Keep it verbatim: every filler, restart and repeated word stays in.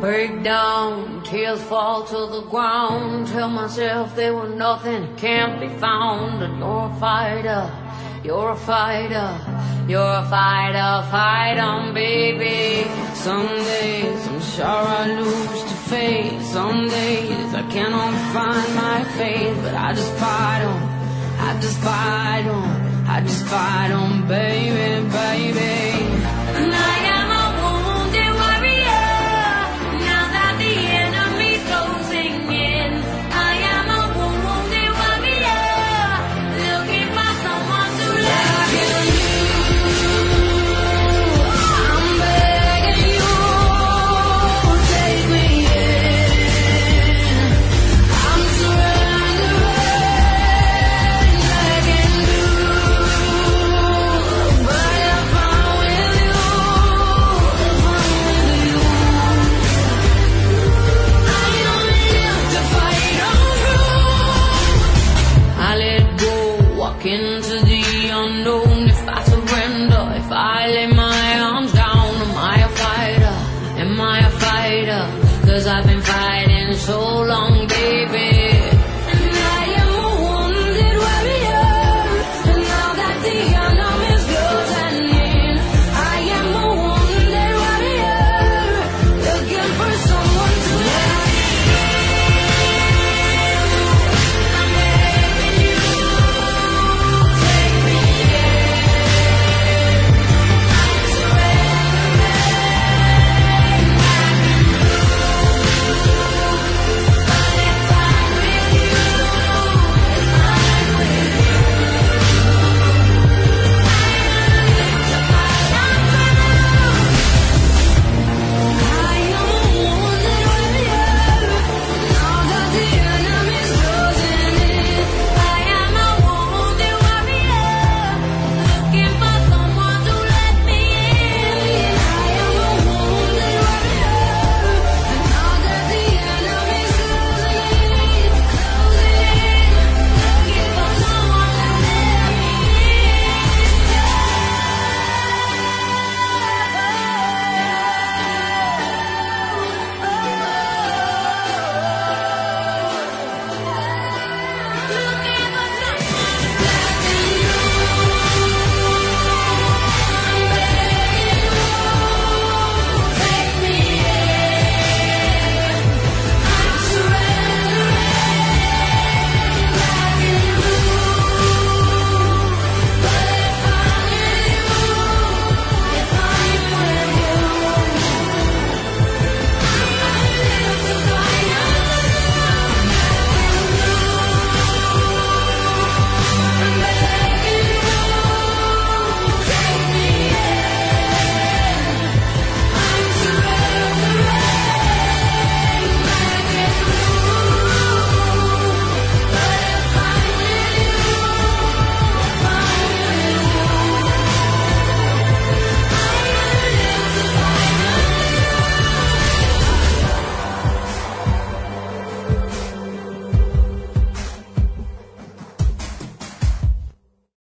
Break down, tears fall to the ground. Tell myself they were nothing, can't be found. And you're a fighter, you're a fighter, you're a fighter, fight on, baby. Some days I'm sure I lose to fate. Some days I cannot find my faith, but I just fight on, I just fight on, I just fight on, baby, baby.